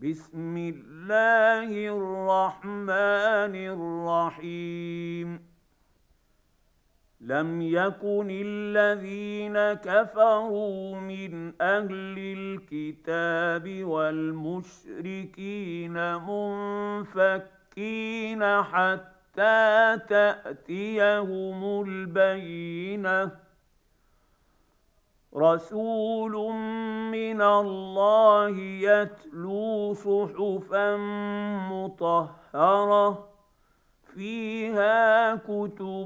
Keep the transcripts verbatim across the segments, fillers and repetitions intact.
بسم الله الرحمن الرحيم. لم يكن الذين كفروا من أهل الكتاب والمشركين منفكين حتى تأتيهم البينة. رسول من الله يتلو صحفا مطهرة فيها كتب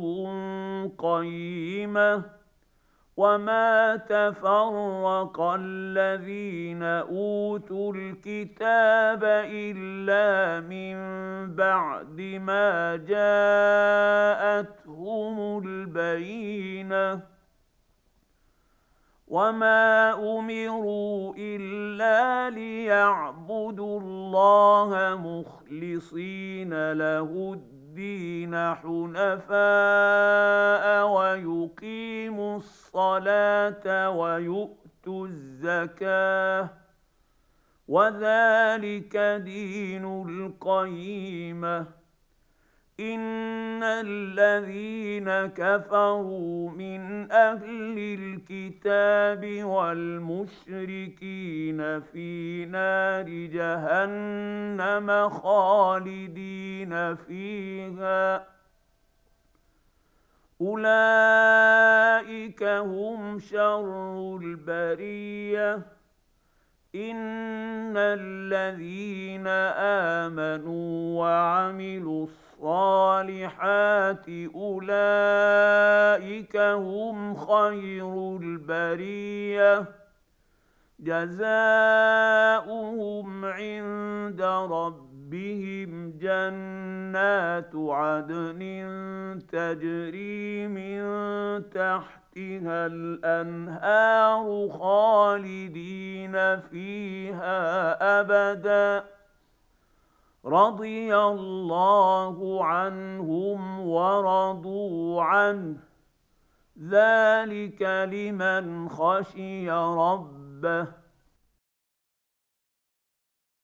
قيمة. وما تفرق الذين أوتوا الكتاب إلا من بعد ما جاءتهم البينة. وما أمروا إلا ليعبدوا الله مخلصين له الدين حنفاء ويقيموا الصلاة ويؤتوا الزكاة وذلك دين القيمة. إن الذين كفروا من أهل الكتاب والمشركين في نار جهنم خالدين فيها أولئك هم شر البرية. إن الذين آمنوا وعملوا الصالحات أولئك هم خير البرية. جزاؤهم عند ربهم جنات عدن تجري من تحتها الأنهار خالدين فيها أبدا. رضي الله عنهم ورضوا عنه ذلك لمن خشي ربه.